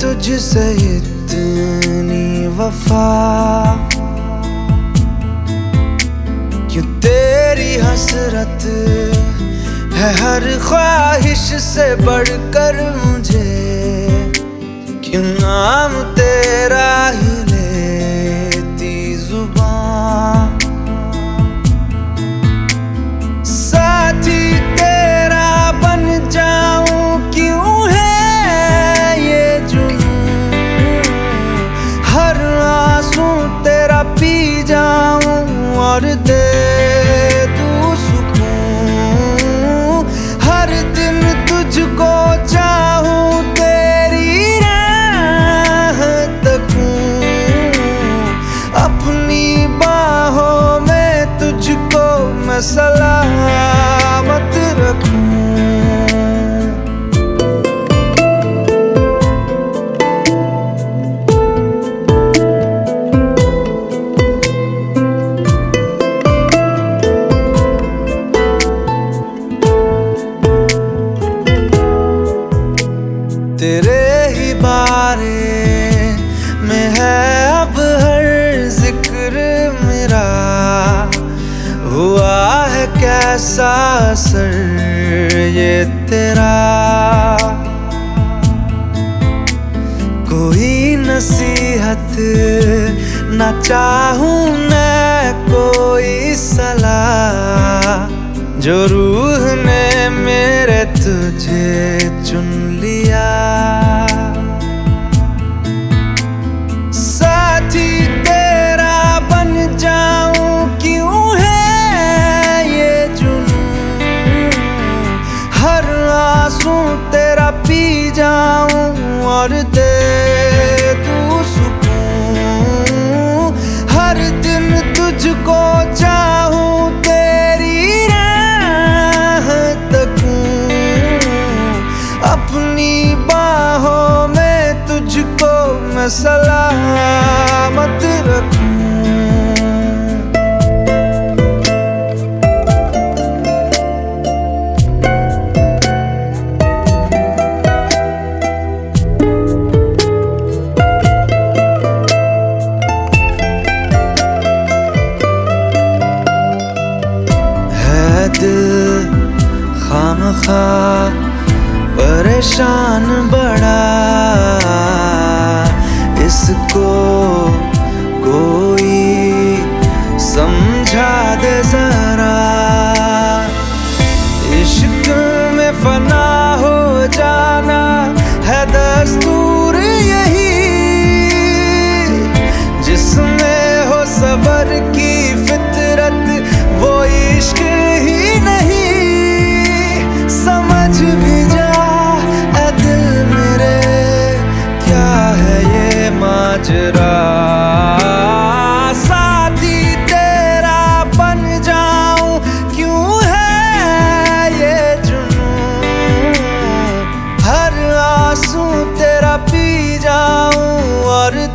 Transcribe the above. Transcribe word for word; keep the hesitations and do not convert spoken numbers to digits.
तुझसे इतनी वफा, क्यों तेरी हसरत है हर ख्वाहिश से बढ़कर मुझे, क्यों नाम तेरा ही लेती जुबान। साथी तेरा बन जाऊं क्यों है ये जुनून, हर आंसू तेरा पी जाऊं और दे दूं सुकून। हर दिन तुझको चाहूं, तेरी राह तकूं, अपनी बाहों में तुझको मैं सलामत रखूं। तेरे ही बारे में है अब हर जिक्र मेरा, हुआ है कैसा असर ये तेरा। कोई नसीहत ना चाहूं मैं, कोई सलाह, जो रूह ने मेरे तुझे चुन लिया। साथी तेरा बन जाऊं क्यों है ये जुनून, हर आंसू तेरा पी जाऊं और दे दूं सुकून। हर दिन तुझको चाहूं, तेरी राह तकूं, अपनी बाहों में तुझको मैं सलामत रखूं। है दिल खामखा परेशान बड़ा, इसको कोई समझा दे जरा। इश्क में फना हो जाना है दस्तूर यही, जिसमें हो सबर की फितरत वो इश्क ही नहीं। समझ भी जा ऐ दिल मेरे, क्या है ये माजरा। साथी तेरा बन जाऊं क्यों है ये जुनून, हर आंसू तेरा पी जाऊं और